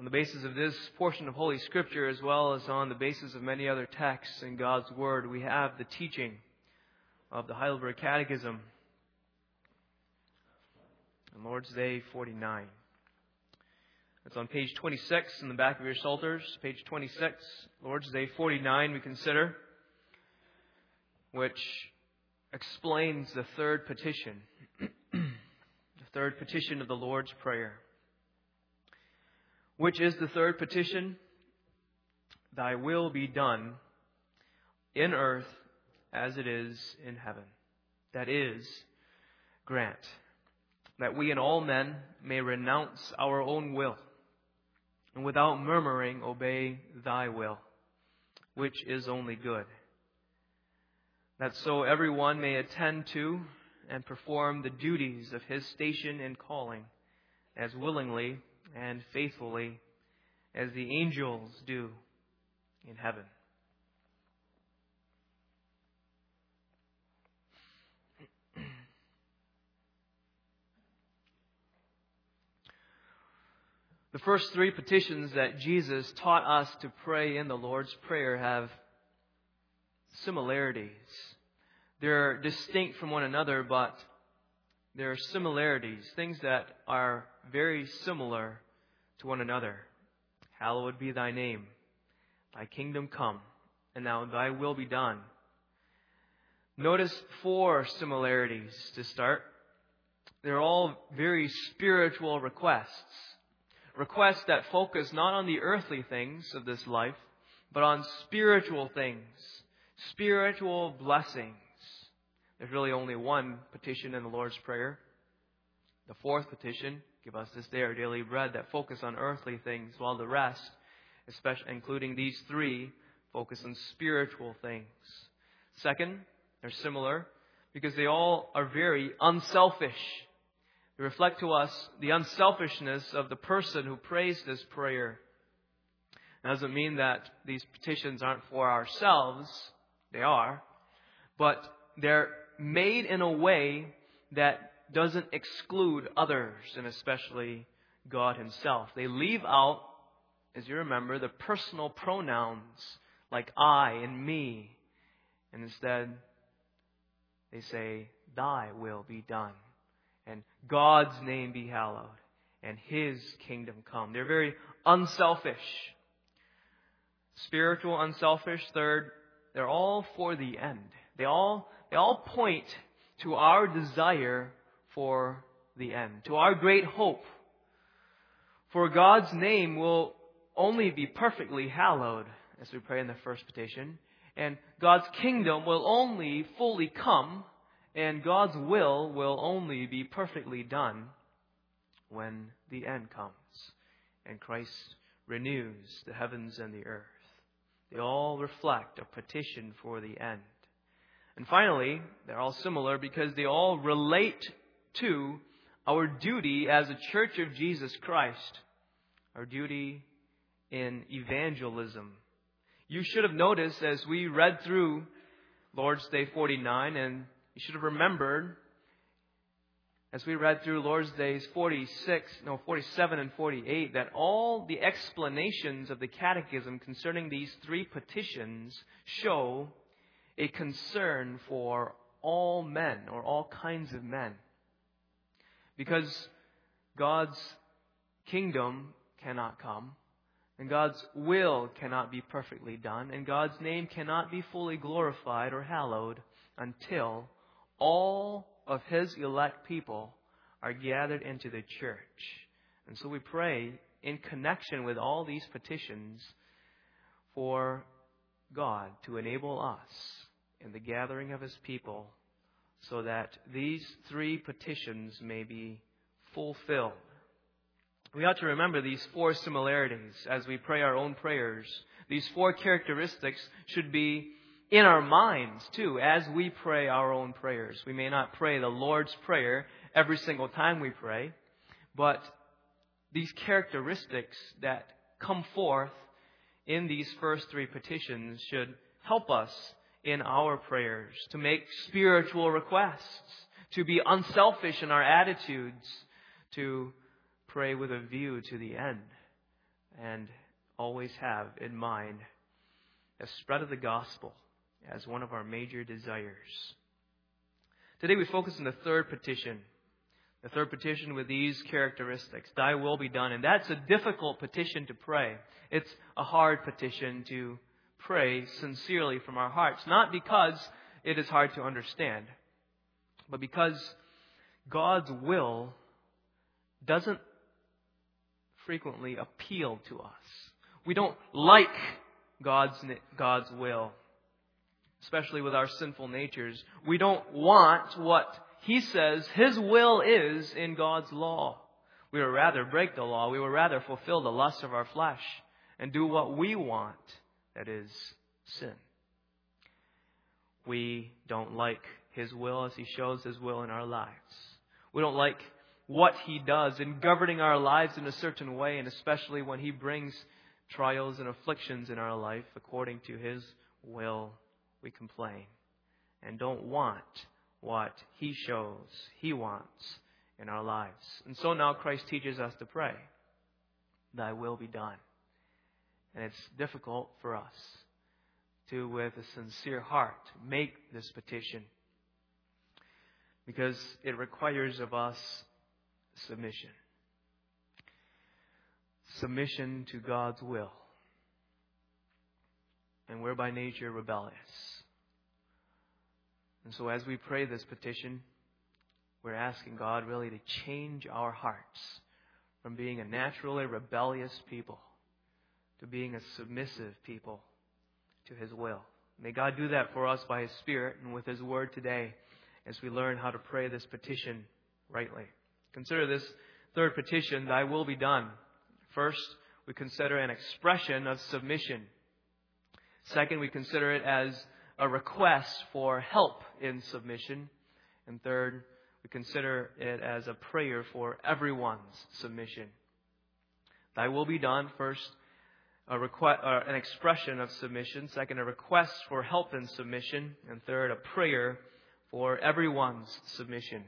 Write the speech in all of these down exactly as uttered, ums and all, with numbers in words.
the basis of this portion of Holy Scripture, as well as on the basis of many other texts in God's Word, we have the teaching of the Heidelberg Catechism on Lord's Day forty-nine. It's on page twenty-six in the back of your Psalters. Page twenty-six, Lord's Day forty-nine, we consider, which explains the third petition. The third petition of the Lord's Prayer. Which is the third petition? Thy will be done in earth as it is in heaven. That is, grant that we and all men may renounce our own will, and without murmuring obey Thy will, which is only good. That so everyone may attend to and perform the duties of his station and calling as willingly and faithfully as the angels do in heaven. The first three petitions that Jesus taught us to pray in the Lord's Prayer have similarities. They're distinct from one another, but there are similarities, things that are very similar to one another. Hallowed be Thy name. Thy kingdom come, and now Thy will be done. Notice four similarities to start. They're all very spiritual requests. Requests that focus not on the earthly things of this life, but on spiritual things, spiritual blessings. There's really only one petition in the Lord's Prayer. The fourth petition, give us this day our daily bread, that focus on earthly things, while the rest, especially including these three, focus on spiritual things. Second, they're similar because they all are very unselfish. They reflect to us the unselfishness of the person who prays this prayer. It doesn't mean that these petitions aren't for ourselves. They are. But they're made in a way that doesn't exclude others, and especially God Himself. They leave out, as you remember, the personal pronouns like I and me. And instead, they say, Thy will be done, and God's name be hallowed, and His kingdom come. They're very unselfish. Spiritual, unselfish. Third, they're all for the end. They all, they all point to our desire for the end, to our great hope. For God's name will only be perfectly hallowed, as we pray in the first petition, and God's kingdom will only fully come, and God's will will only be perfectly done when the end comes and Christ renews the heavens and the earth. They all reflect a petition for the end. And finally, they're all similar because they all relate to our duty as a church of Jesus Christ, our duty in evangelism. You should have noticed as we read through Lord's Day forty-nine, and you should have remembered as we read through Lord's Days forty-six, no, forty-seven and forty-eight, that all the explanations of the Catechism concerning these three petitions show a concern for all men, or all kinds of men. Because God's kingdom cannot come, and God's will cannot be perfectly done, and God's name cannot be fully glorified or hallowed until all of His elect people are gathered into the church. And so we pray in connection with all these petitions for God to enable us in the gathering of His people so that these three petitions may be fulfilled. We ought to remember these four similarities as we pray our own prayers. These four characteristics should be in our minds, too, as we pray our own prayers. We may not pray the Lord's Prayer every single time we pray, but these characteristics that come forth in these first three petitions should help us in our prayers to make spiritual requests, to be unselfish in our attitudes, to pray with a view to the end, and always have in mind the spread of the gospel as one of our major desires. Today we focus on the third petition. The third petition with these characteristics. Thy will be done. And that's a difficult petition to pray. It's a hard petition to pray sincerely from our hearts. Not because it is hard to understand, but because God's will doesn't frequently appeal to us. We don't like God's, God's will, especially with our sinful natures. We don't want what He says His will is in God's law. We would rather break the law. We would rather fulfill the lusts of our flesh and do what we want, that is, sin. We don't like His will as He shows His will in our lives. We don't like what He does in governing our lives in a certain way, and especially when He brings trials and afflictions in our life according to His will. We complain and don't want what He shows He wants in our lives. And so now Christ teaches us to pray, Thy will be done. And it's difficult for us to, with a sincere heart, make this petition, because it requires of us submission. Submission to God's will. And we're by nature rebellious. And so as we pray this petition, we're asking God really to change our hearts from being a naturally rebellious people to being a submissive people to His will. May God do that for us by His Spirit and with His Word today as we learn how to pray this petition rightly. Consider this third petition, Thy will be done. First, we consider an expression of submission. Second, we consider it as a request for help in submission. And third, we consider it as a prayer for everyone's submission. Thy will be done. First, a request, uh, an expression of submission. Second, a request for help in submission. And third, a prayer for everyone's submission.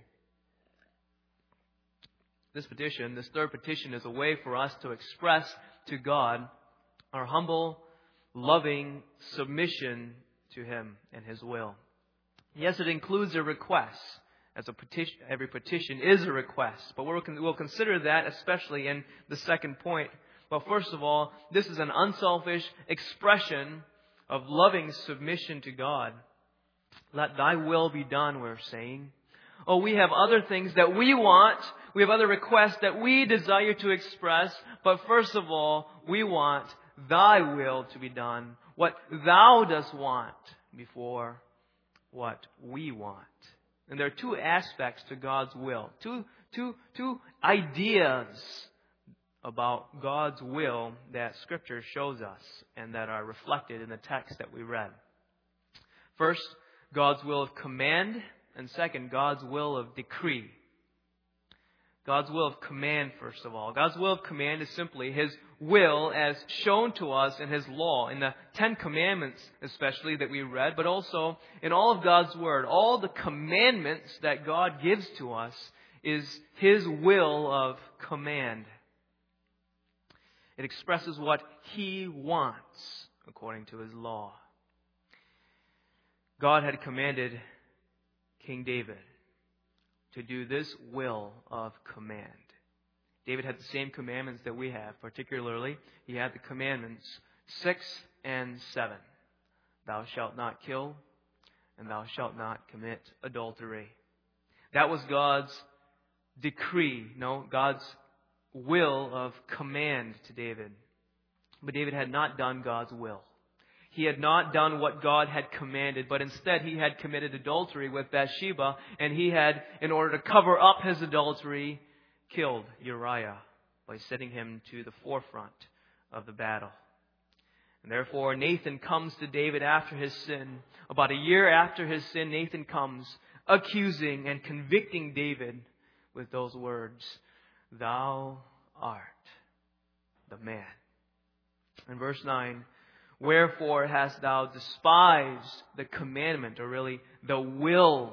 This petition, this third petition, is a way for us to express to God our humble, loving submission to Him and His will. Yes, it includes a request, as a petition. Every petition is a request, but we'll, we'll consider that especially in the second point. But first of all, this is an unselfish expression of loving submission to God. Let Thy will be done, we're saying. Oh, we have other things that we want. We have other requests that we desire to express. But first of all, we want Thy will to be done. What Thou dost want before what we want. And there are two aspects to God's will. Two, two, two ideas about God's will that Scripture shows us and that are reflected in the text that we read. First, God's will of command. And second, God's will of decree. God's will of command, first of all. God's will of command is simply His will as shown to us in His law, in the Ten Commandments especially that we read, but also in all of God's Word. All the commandments that God gives to us is His will of command. It expresses what He wants according to His law. God had commanded King David to do this will of command. David had the same commandments that we have. Particularly, he had the commandments six and seven. Thou shalt not kill, and thou shalt not commit adultery. That was God's decree, no, God's will of command to David. But David had not done God's will. He had not done what God had commanded, but instead he had committed adultery with Bathsheba, and he had, in order to cover up his adultery, killed Uriah by sending him to the forefront of the battle. And therefore Nathan comes to David after his sin. About a year after his sin, Nathan comes accusing and convicting David with those words, Thou art the man. In verse nine, Wherefore hast thou despised the commandment, or really the will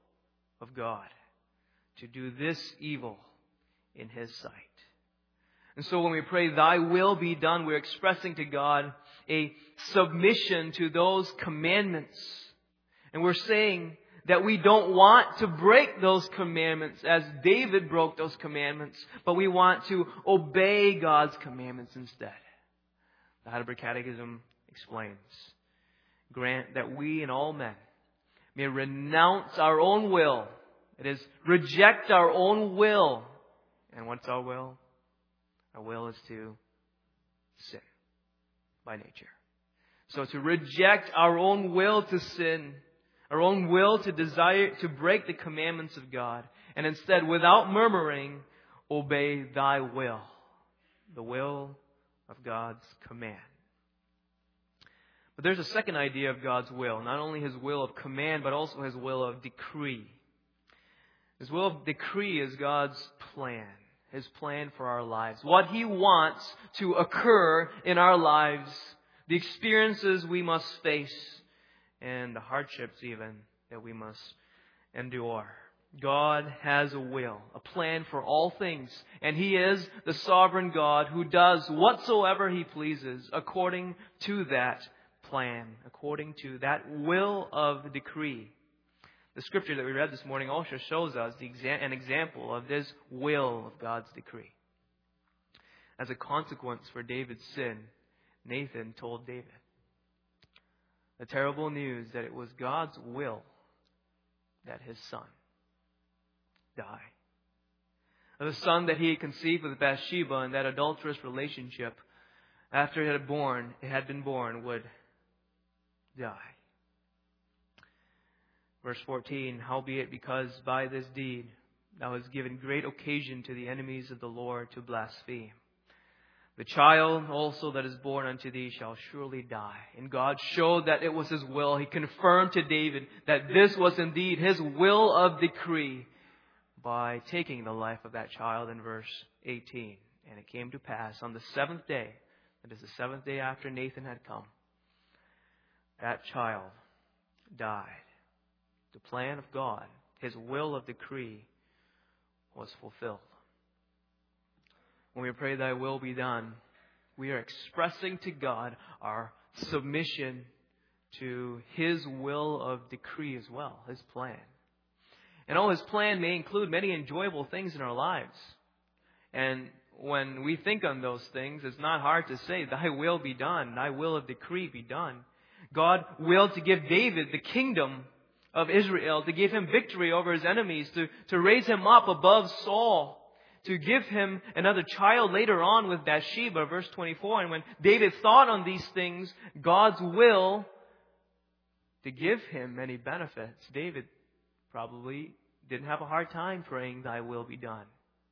of God, to do this evil in His sight? And so when we pray, Thy will be done, we're expressing to God a submission to those commandments. And we're saying that we don't want to break those commandments as David broke those commandments, but we want to obey God's commandments instead. The Heidelberg Catechism explains, grant that we and all men may renounce our own will. It is, reject our own will. And what's our will? Our will is to sin by nature. So to reject our own will to sin, our own will to desire to break the commandments of God, and instead, without murmuring, obey Thy will, the will of God's command. But there's a second idea of God's will, not only His will of command, but also His will of decree. His will of decree is God's plan, His plan for our lives, what He wants to occur in our lives, the experiences we must face, and the hardships even that we must endure. God has a will, a plan for all things, and He is the sovereign God who does whatsoever He pleases according to that plan, according to that will of decree. The scripture that we read this morning also shows us the exa- an example of this will of God's decree. As a consequence for David's sin, Nathan told David the terrible news that it was God's will that his son die. The son that he had conceived with Bathsheba in that adulterous relationship, after it had born, it had been born, would die. Verse fourteen, howbeit because by this deed thou hast given great occasion to the enemies of the Lord to blaspheme. The child also that is born unto thee shall surely die. And God showed that it was His will. He confirmed to David that this was indeed His will of decree by taking the life of that child in verse eighteen. And it came to pass on the seventh day, that is the seventh day after Nathan had come, that child died. The plan of God, His will of decree, was fulfilled. When we pray, Thy will be done, we are expressing to God our submission to His will of decree as well, His plan. And all His plan may include many enjoyable things in our lives. And when we think on those things, it's not hard to say, Thy will be done, Thy will of decree be done. God willed to give David the kingdom of Israel, to give him victory over his enemies, to, to raise him up above Saul, to give him another child later on with Bathsheba, verse twenty-four. And when David thought on these things, God's will to give him many benefits, David probably didn't have a hard time praying, Thy will be done.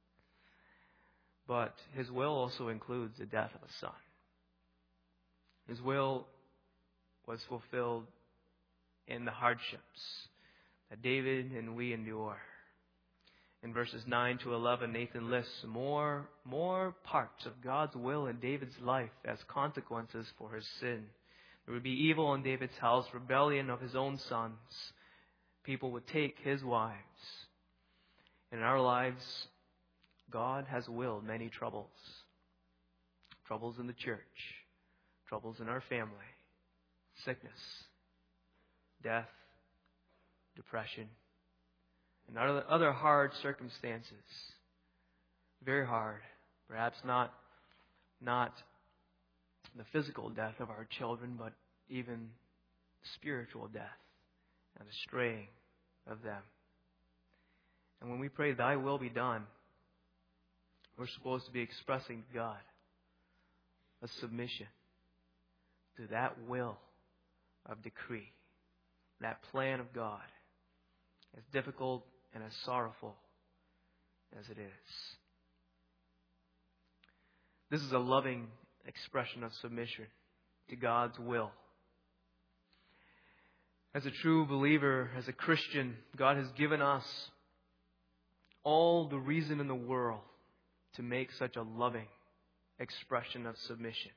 But His will also includes the death of a son. His will was fulfilled in the hardships that David and we endure. In verses nine to eleven, Nathan lists more, more parts of God's will in David's life as consequences for his sin. There would be evil in David's house, rebellion of his own sons. People would take his wives. In our lives, God has willed many troubles. Troubles in the church, troubles in our family, sickness, death, depression, and other, other hard circumstances. Very hard. Perhaps not, not the physical death of our children, but even spiritual death and the straying of them. And when we pray, Thy will be done, we're supposed to be expressing to God a submission to that will of decree, that plan of God, as difficult and as sorrowful as it is. This is a loving expression of submission to God's will. As a true believer, as a Christian, God has given us all the reason in the world to make such a loving expression of submission.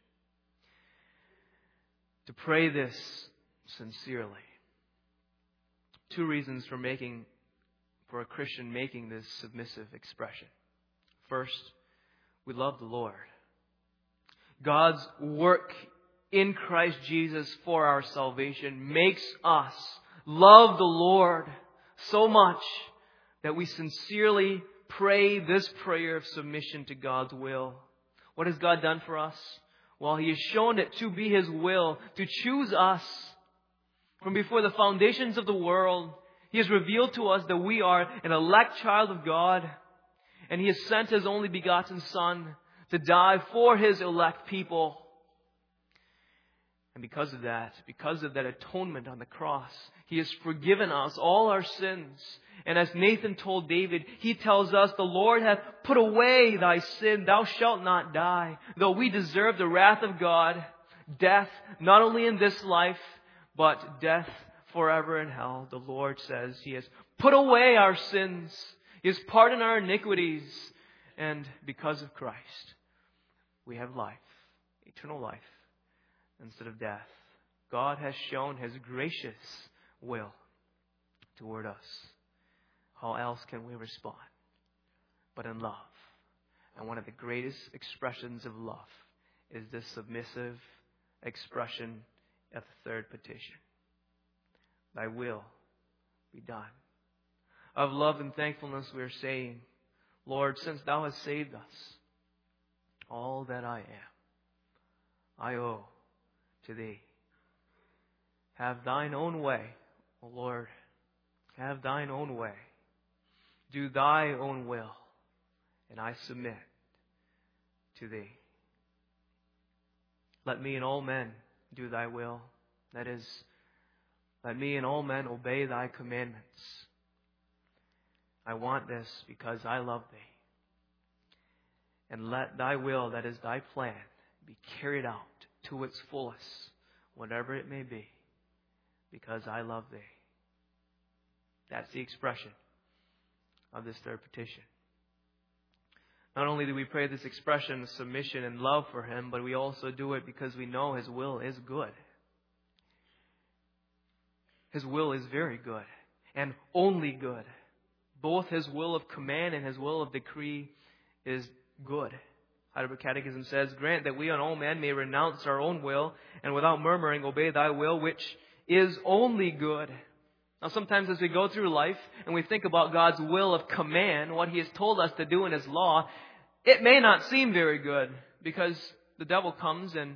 To pray this sincerely. Two reasons for making, for a Christian making this submissive expression. First, we love the Lord. God's work in Christ Jesus for our salvation makes us love the Lord so much that we sincerely pray this prayer of submission to God's will. What has God done for us? Well, He has shown it to be His will to choose us from before the foundations of the world. He has revealed to us that we are an elect child of God, and He has sent His only begotten Son to die for His elect people. And because of that, because of that atonement on the cross, He has forgiven us all our sins. And as Nathan told David, he tells us, the Lord hath put away thy sin, thou shalt not die. Though we deserve the wrath of God, death, not only in this life, but death forever in hell, the Lord says He has put away our sins. He has pardoned our iniquities. And because of Christ, we have life, eternal life, instead of death. God has shown His gracious will toward us. How else can we respond but in love? And one of the greatest expressions of love is this submissive expression at the third petition. Thy will be done. Of love and thankfulness we are saying, Lord, since Thou hast saved us, all that I am, I owe to Thee. Have Thine own way, O Lord. Have Thine own way. Do Thy own will, and I submit to Thee. Let me and all men do Thy will. That is, let me and all men obey Thy commandments. I want this because I love Thee. And let Thy will, that is Thy plan, be carried out to its fullest, whatever it may be, because I love Thee. That's the expression of this third petition. Not only do we pray this expression of submission and love for Him, but we also do it because we know His will is good. His will is very good and only good. Both His will of command and His will of decree is good. Heidelberg Catechism says, grant that we on all men may renounce our own will and without murmuring obey Thy will, which is only good. Now sometimes as we go through life and we think about God's will of command, what He has told us to do in His law, it may not seem very good because the devil comes and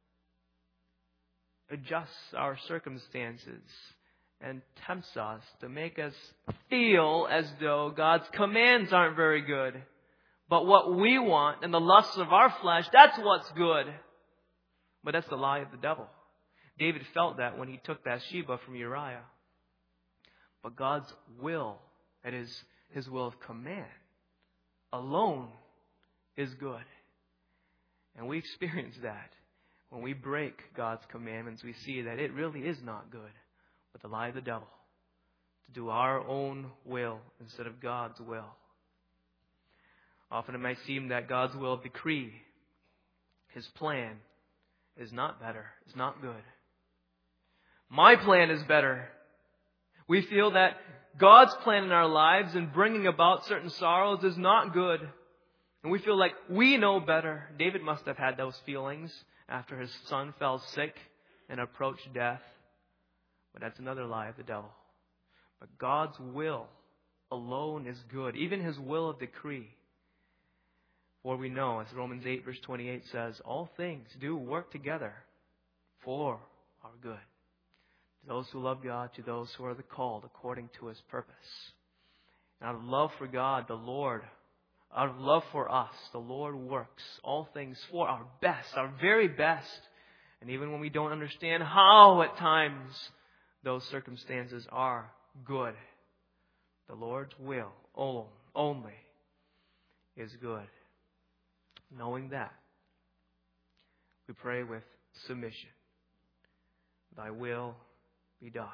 adjusts our circumstances and tempts us to make us feel as though God's commands aren't very good. But what we want and the lusts of our flesh, that's what's good. But that's the lie of the devil. David felt that when he took Bathsheba from Uriah. But God's will, that is His will of command, alone is good. And we experience that. When we break God's commandments, we see that it really is not good, but the lie of the devil, to do our own will instead of God's will. Often it might seem that God's will of decree, His plan, is not better, is not good. My plan is better. We feel that God's plan in our lives in bringing about certain sorrows is not good. And we feel like we know better. David must have had those feelings after his son fell sick and approached death. But that's another lie of the devil. But God's will alone is good, even His will of decree. For we know, as Romans eight verse twenty-eight says, all things do work together for our good. To those who love God, to those who are the called according to His purpose. And out of love for God, the Lord, out of love for us, the Lord works all things for our best, our very best. And even when we don't understand how at times those circumstances are good, the Lord's will only is good. Knowing that, we pray with submission. Thy will be done.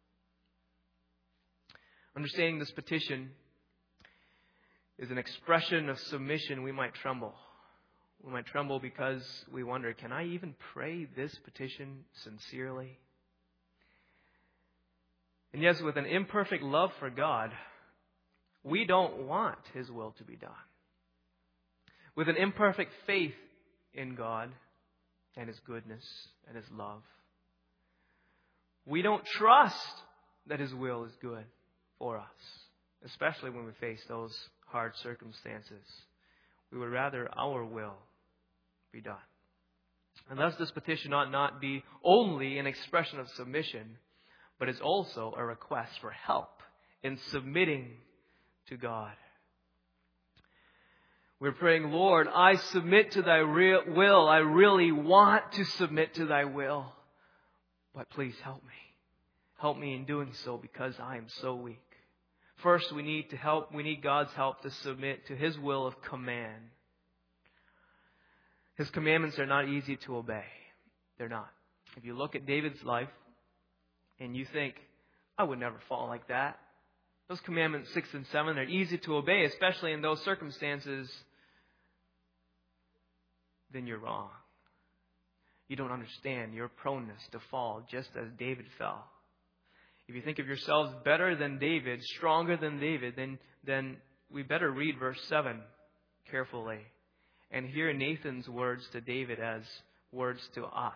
Understanding this petition is an expression of submission. We might tremble. We might tremble because we wonder, can I even pray this petition sincerely? And yes, with an imperfect love for God, we don't want His will to be done. with an imperfect faith in God and His goodness and His love. We don't trust that His will is good for us, especially when we face those hard circumstances. We would rather our will be done. And thus this petition ought not be only an expression of submission, but is also a request for help in submitting to God. We're praying, Lord, I submit to Thy real will. I really want to submit to Thy will. But please help me. Help me in doing so because I am so weak. First, we need to help. We need God's help to submit to His will of command. His commandments are not easy to obey. They're not. If you look at David's life and you think, I would never fall like that. Those commandments six and seven are easy to obey, especially in those circumstances. Then you're wrong. You don't understand your proneness to fall just as David fell. If you think of yourselves better than David, stronger than David, then, then we better read verse seven carefully and hear Nathan's words to David as words to us.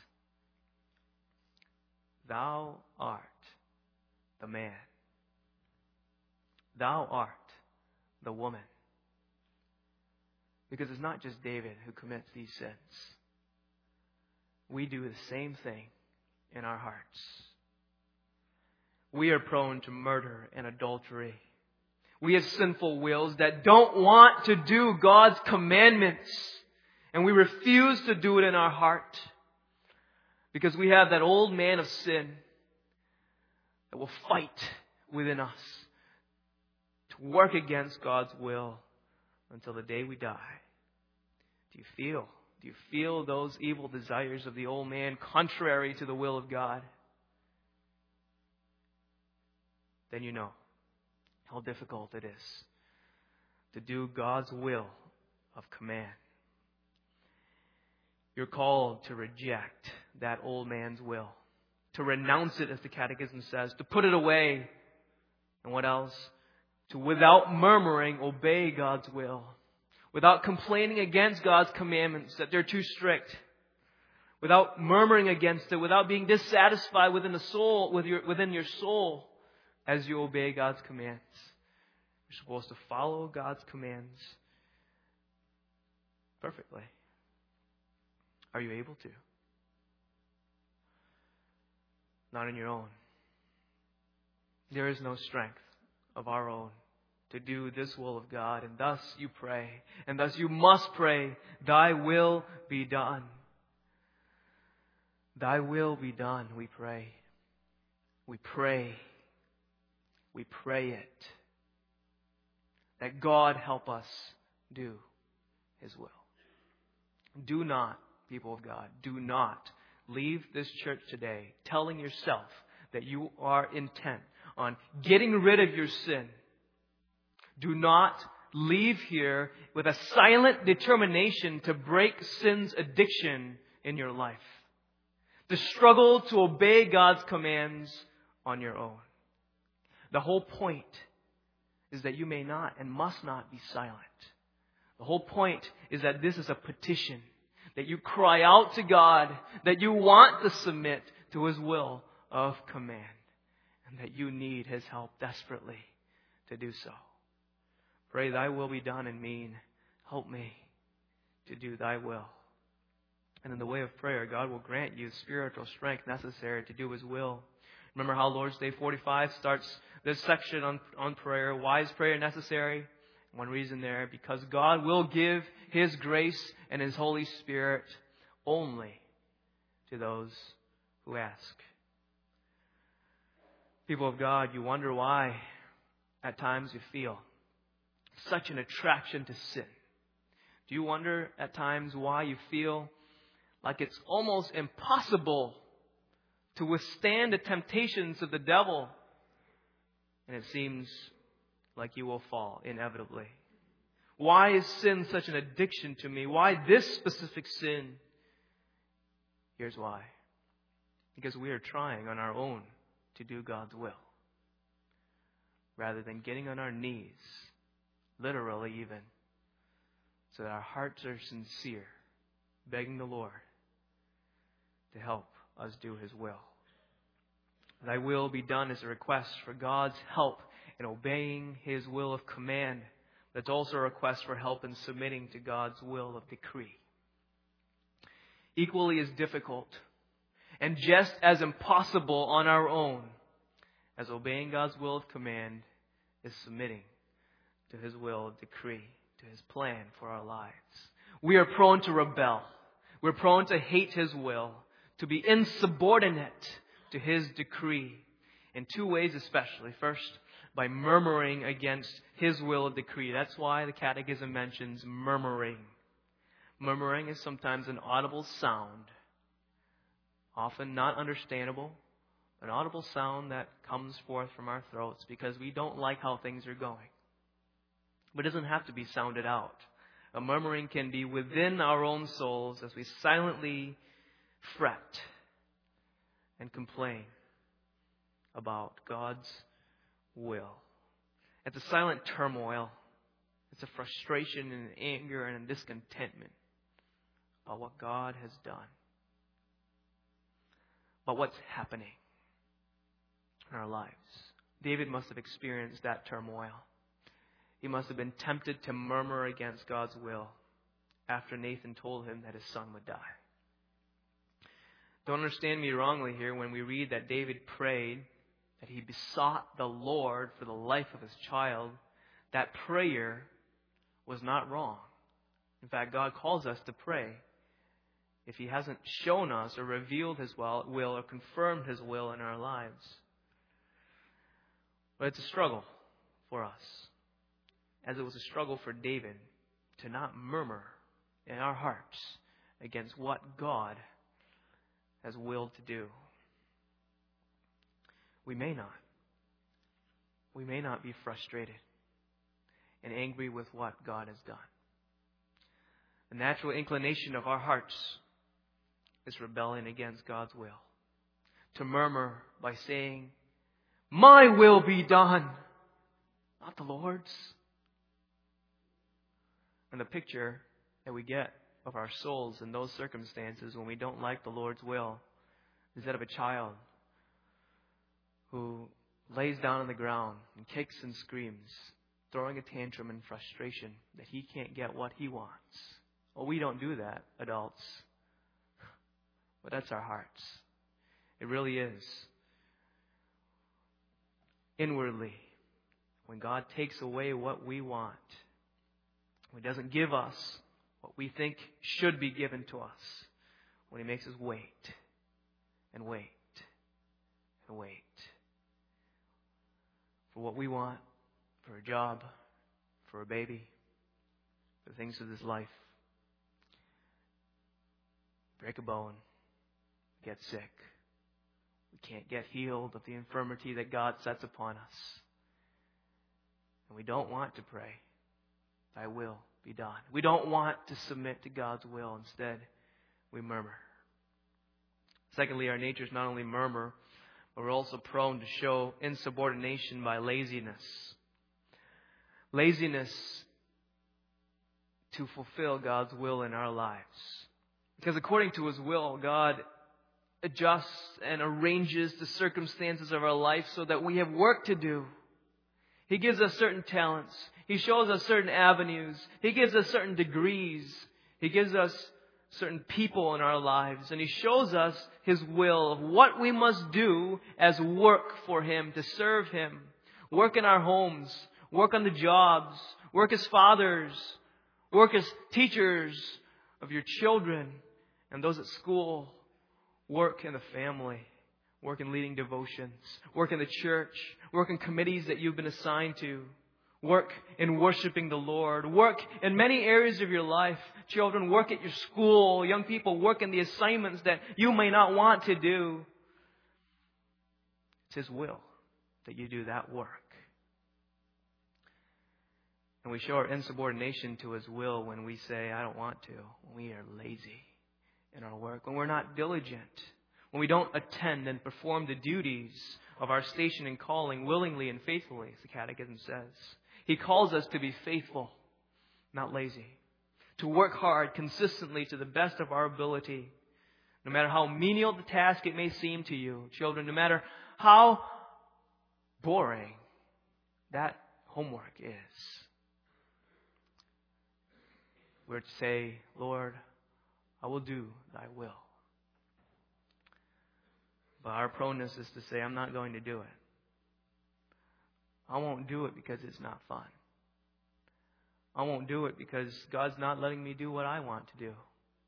Thou art the man. Thou art the woman. Because it's not just David who commits these sins. We do the same thing in our hearts. We are prone to murder and adultery. We have sinful wills that don't want to do God's commandments. And we refuse to do it in our heart. Because we have that old man of sin that will fight within us to work against God's will until the day we die. Do you feel? Do you feel those evil desires of the old man contrary to the will of God? Then you know how difficult it is to do God's will of command. You're called to reject that old man's will, to renounce it, as the Catechism says, to put it away. And what else? To, without murmuring, obey God's will. Without complaining against God's commandments, that they're too strict. Without murmuring against it, without being dissatisfied within the soul, with your, within your soul, as you obey God's commands. You're supposed to follow God's commands perfectly. Are you able to? Not on your own. There is no strength of our own to do this will of God, and thus you pray, and thus you must pray, Thy will be done. Thy will be done, we pray. We pray. We pray it. That God help us do His will. Do not, people of God, do not leave this church today telling yourself that you are intent on getting rid of your sin. Do not leave here with a silent determination to break sin's addiction in your life. To struggle to obey God's commands on your own. The whole point is that you may not and must not be silent. The whole point is that this is a petition. That you cry out to God. That you want to submit to His will of command. And that you need His help desperately to do so. Pray, Thy will be done in me. Help me to do Thy will. And in the way of prayer, God will grant you spiritual strength necessary to do His will. Remember how Lord's Day forty-five starts this section on, on prayer. Why is prayer necessary? One reason there, because God will give His grace and His Holy Spirit only to those who ask. People of God, you wonder why at times you feel such an attraction to sin. Do you wonder at times why you feel like it's almost impossible to withstand the temptations of the devil? And it seems like you will fall inevitably. Why is sin such an addiction to me? Why this specific sin? Here's why. Because we are trying on our own to do God's will, rather than getting on our knees, literally even, so that our hearts are sincere, begging the Lord to help us do His will. Thy will be done is a request for God's help in obeying His will of command. That's also a request for help in submitting to God's will of decree. Equally as difficult and just as impossible on our own as obeying God's will of command is submitting to His will of decree, to His plan for our lives. We are prone to rebel. We're prone to hate His will, to be insubordinate to His decree in two ways especially. First, by murmuring against His will of decree. That's why the Catechism mentions murmuring. Murmuring is sometimes an audible sound, often not understandable, an audible sound that comes forth from our throats because we don't like how things are going. But it doesn't have to be sounded out. A murmuring can be within our own souls as we silently fret and complain about God's will. It's a silent turmoil. It's a frustration and anger and a discontentment about what God has done, about what's happening in our lives. David must have experienced that turmoil. He must have been tempted to murmur against God's will after Nathan told him that his son would die. Don't understand me wrongly here when we read that David prayed, that he besought the Lord for the life of his child. That prayer was not wrong. In fact, God calls us to pray if He hasn't shown us or revealed His will or confirmed His will in our lives. But it's a struggle for us, as it was a struggle for David to not murmur in our hearts against what God has willed to do. We may not. We may not be frustrated and angry with what God has done. The natural inclination of our hearts is rebelling against God's will. To murmur by saying, "My will be done, not the Lord's." And the picture that we get of our souls in those circumstances when we don't like the Lord's will is that of a child who lays down on the ground and kicks and screams, throwing a tantrum in frustration that he can't get what he wants. Well, we don't do that, adults. But that's our hearts. It really is. Inwardly, when God takes away what we want, when He doesn't give us what we think should be given to us, when He makes us wait and wait and wait for what we want, for a job, for a baby, for things of this life. Break a bone, get sick. We can't get healed of the infirmity that God sets upon us. And we don't want to pray, "Thy will be done." We don't want to submit to God's will. Instead, we murmur. Secondly, our natures not only murmur, but we're also prone to show insubordination by laziness. Laziness to fulfill God's will in our lives. Because according to His will, God adjusts and arranges the circumstances of our life so that we have work to do. He gives us certain talents. He shows us certain avenues. He gives us certain degrees. He gives us certain people in our lives. And He shows us His will of what we must do as work for Him, to serve Him. Work in our homes. Work on the jobs. Work as fathers. Work as teachers of your children and those at school. Work in the family. Work in leading devotions. Work in the church. Work in committees that you've been assigned to. Work in worshiping the Lord. Work in many areas of your life. Children, work at your school. Young people, work in the assignments that you may not want to do. It's His will that you do that work. And we show our insubordination to His will when we say, "I don't want to." When we are lazy in our work. When we're not diligent. When we don't attend and perform the duties of our station and calling willingly and faithfully, as the Catechism says. He calls us to be faithful, not lazy. to work hard consistently to the best of our ability, no matter how menial the task it may seem to you, children, no matter how boring that homework is. We're to say, Lord, I will do thy will. But our proneness is to say, I'm not going to do it. I won't do it because it's not fun. I won't do it because God's not letting me do what I want to do.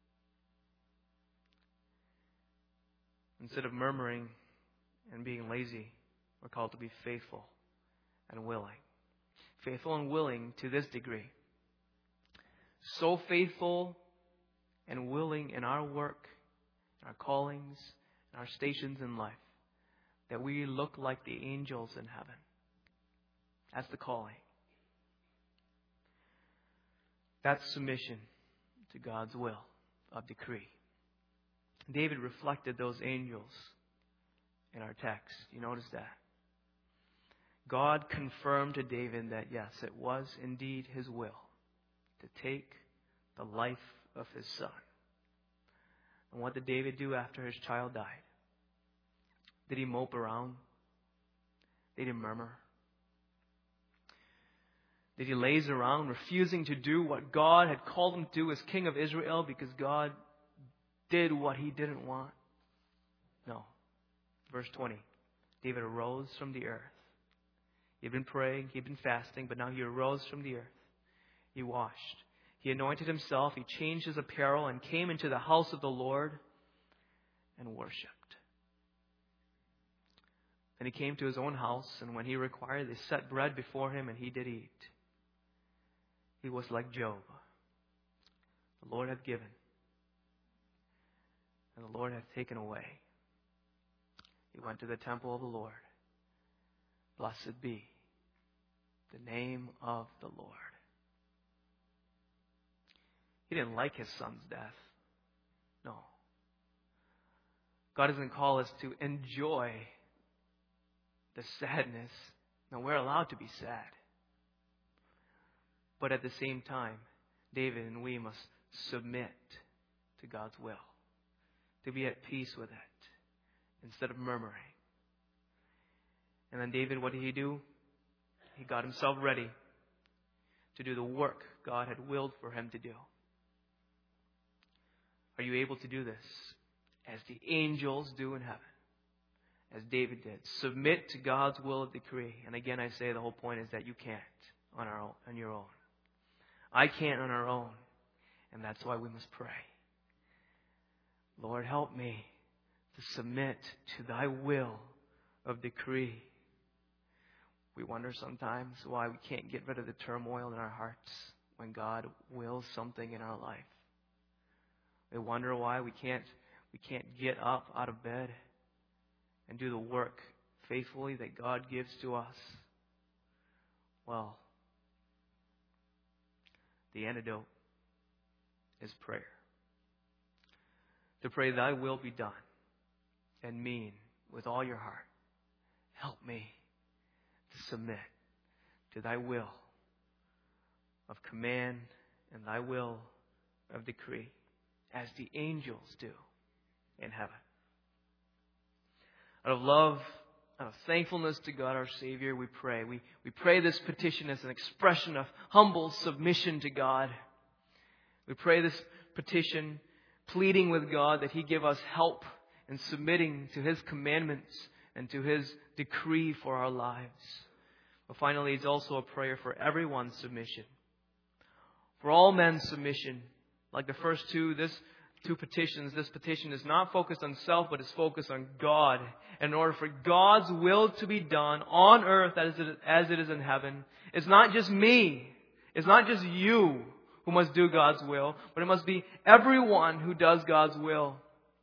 Instead of murmuring and being lazy, we're called to be faithful and willing. Faithful and willing to this degree. So faithful and willing in our work, in our callings, in our stations in life, that we look like the angels in heaven. That's the calling. That's submission to God's will of decree. David reflected those angels in our text. You notice that? God confirmed to David that, yes, it was indeed his will to take the life of his son. And what did David do after his child died? Did he mope around? Did he murmur? Did he laze around, refusing to do what God had called him to do as king of Israel because God did what he didn't want? No. Verse twenty. David arose from the earth. He'd been praying, he'd been fasting, but now he arose from the earth. He washed. He anointed himself, he changed his apparel, and came into the house of the Lord and worshipped. Then he came to his own house, and when he required, they set bread before him, and he did eat. He was like Job. The Lord hath given, and the Lord hath taken away. He went to the temple of the Lord. Blessed be the name of the Lord. He didn't like his son's death. No. God doesn't call us to enjoy the sadness. No, we're allowed to be sad. But at the same time, David and we must submit to God's will, to be at peace with it instead of murmuring. And then David, what did he do? He got himself ready to do the work God had willed for him to do. Are you able to do this as the angels do in heaven? As David did. Submit to God's will of decree. And again, I say the whole point is that you can't on our own, on your own. I can't on our own. And that's why we must pray. Lord, help me to submit to thy will of decree. We wonder sometimes why we can't get rid of the turmoil in our hearts when God wills something in our life. We wonder why we can't we can't get up out of bed and do the work faithfully that God gives to us. Well, the antidote is prayer. To pray, thy will be done, and mean with all your heart, help me to submit to thy will of command and thy will of decree, as the angels do in heaven. Out of love, out of thankfulness to God our Savior, we pray. We, we pray this petition as an expression of humble submission to God. We pray this petition pleading with God that He give us help in submitting to His commandments and to His decree for our lives. But finally, it's also a prayer for everyone's submission. For all men's submission. Like the first two, this two petitions, this petition is not focused on self, but is focused on God. In order for God's will to be done on earth as it, as it is in heaven, it's not just me. It's not just you who must do God's will, but it must be everyone who does God's will.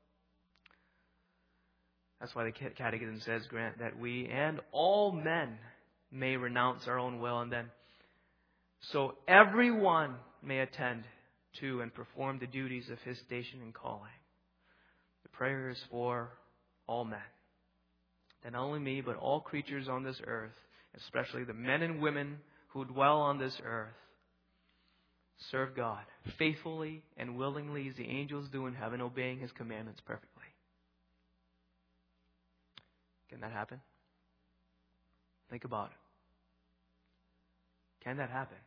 That's why the Catechism says, grant that we and all men may renounce our own will, and then so everyone may attend to and perform the duties of his station and calling. The prayer is for all men. And not only me, but all creatures on this earth, especially the men and women who dwell on this earth, serve God faithfully and willingly as the angels do in heaven, obeying His commandments perfectly. Can that happen? Think about it. Can that happen?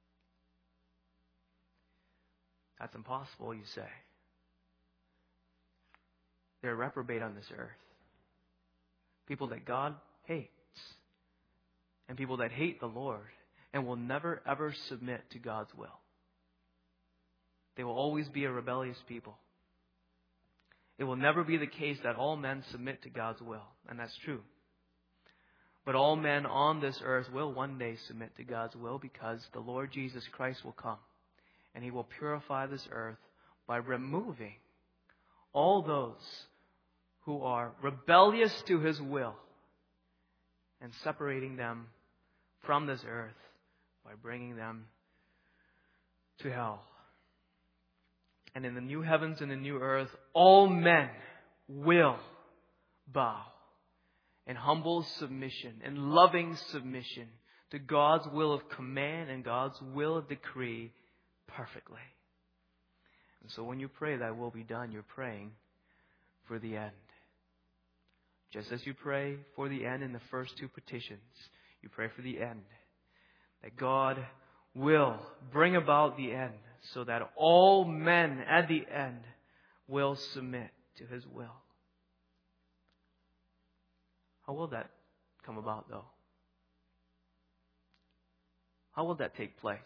That's impossible, you say. They're reprobate on this earth. People that God hates. And people that hate the Lord and will never ever submit to God's will. They will always be a rebellious people. It will never be the case that all men submit to God's will. And that's true. But all men on this earth will one day submit to God's will, because the Lord Jesus Christ will come. And He will purify this earth by removing all those who are rebellious to His will and separating them from this earth by bringing them to hell. And in the new heavens and the new earth, all men will bow in humble submission and loving submission to God's will of command and God's will of decree perfectly. And so when you pray, Thy will be done, you're praying for the end. Just as you pray for the end in the first two petitions, you pray for the end. That God will bring about the end so that all men at the end will submit to His will. How will that come about, though? How will that take place?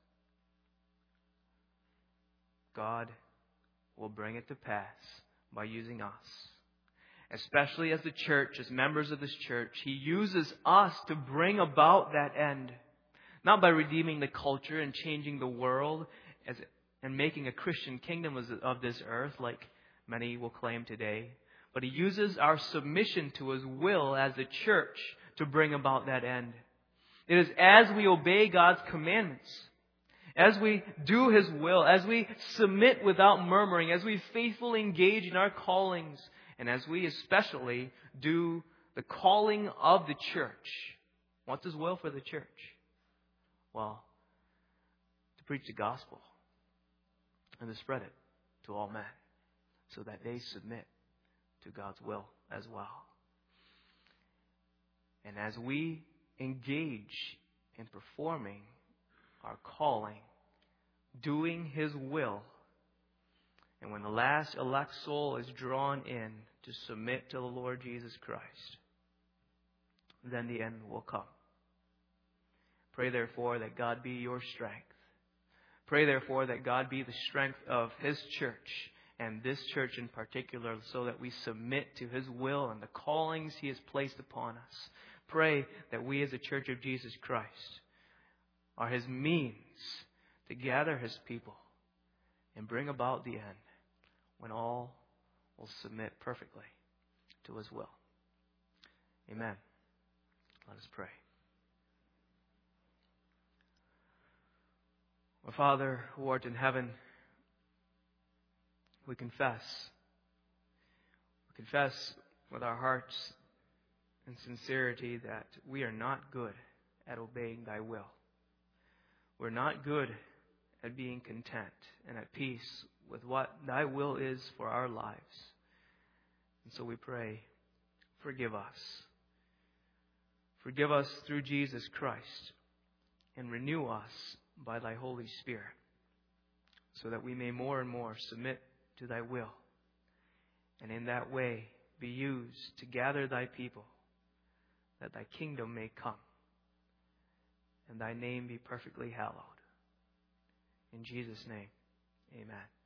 God will bring it to pass by using us. Especially as the church, as members of this church, He uses us to bring about that end. Not by redeeming the culture and changing the world as, and making a Christian kingdom of this earth like many will claim today. But He uses our submission to His will as a church to bring about that end. It is as we obey God's commandments, as we do His will, as we submit without murmuring, as we faithfully engage in our callings, and as we especially do the calling of the church. What's His will for the church? Well, to preach the gospel and to spread it to all men so that they submit to God's will as well. And as we engage in performing our calling, doing His will, and when the last elect soul is drawn in to submit to the Lord Jesus Christ, then the end will come. Pray therefore that God be your strength. Pray therefore that God be the strength of His church, and this church in particular, so that we submit to His will and the callings He has placed upon us. Pray that we as a church of Jesus Christ are His means to gather His people and bring about the end when all will submit perfectly to His will. Amen. Let us pray. Our Father, who art in heaven, we confess. We confess with our hearts in sincerity that we are not good at obeying Thy will. We're not good at being content and at peace with what Thy will is for our lives. And so we pray, forgive us. Forgive us through Jesus Christ, and renew us by Thy Holy Spirit, so that we may more and more submit to Thy will, and in that way be used to gather Thy people, that Thy kingdom may come, and Thy name be perfectly hallowed. In Jesus' name, amen.